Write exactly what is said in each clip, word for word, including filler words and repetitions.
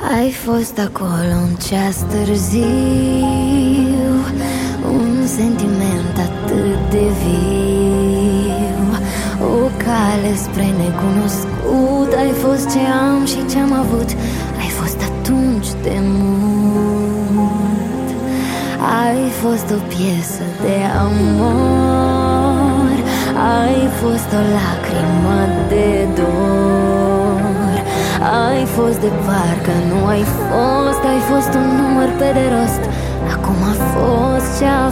Ai fost acolo un ceas târziu, un sentiment atât de viu, o cale spre necunoscut. Ai fost ce am și ce-am avut, ai fost atunci de mult. Ai fost o piesă de amor, ai fost o lacrimă de dor, ai fost de parcă nu ai fost, ai fost un număr pe de rost. Acum a fost ce-a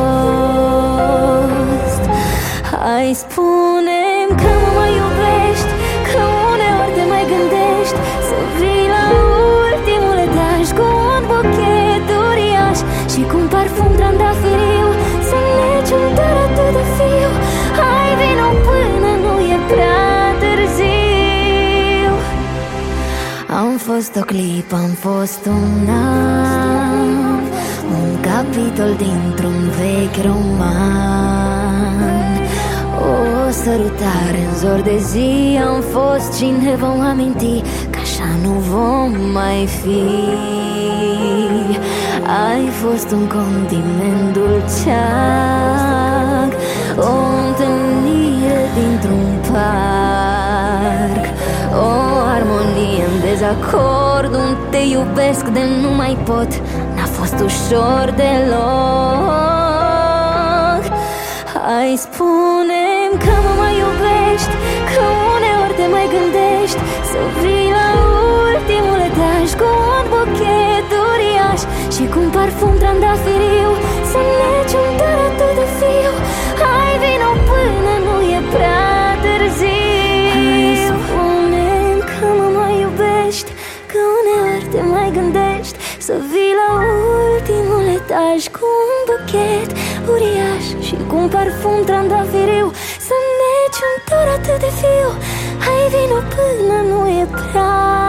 fost. Hai, spune-mi că mă mai iubești, că uneori te mai gândești să vii la ultimul etaj cu un buchet uriaș și cu un parfum trandafiriu, să neci un dar atât de fiu. Hai, vino până nu e prea târziu. Am fost o clipă, am fost un an, un capitol dintr-un vechi roman, o sărutare în zor de zi. Am fost și ne vom aminti că așa nu vom mai fi. Ai fost un condiment dulceag, o întâlnire dintr-un parc, o armonie în dezacord, un te iubesc de nu mai pot. N-a fost ușor deloc. Hai, spune-mi că mă mai iubești, că uneori te mai gândești să vii la ultimul etaj cu un buchet uriaș și cu un parfum trandafiriu, să neci un dar atât de fiu. Hai, vino până nu e prea târziu. Hai, spune-mi că mă mai iubești, că uneori te mai gândești să vii la ultimul etaj cu un buchet uriaș și cu un parfum trandafiriu, să neci un dor atât de fiu. Hai, vino până nu e prea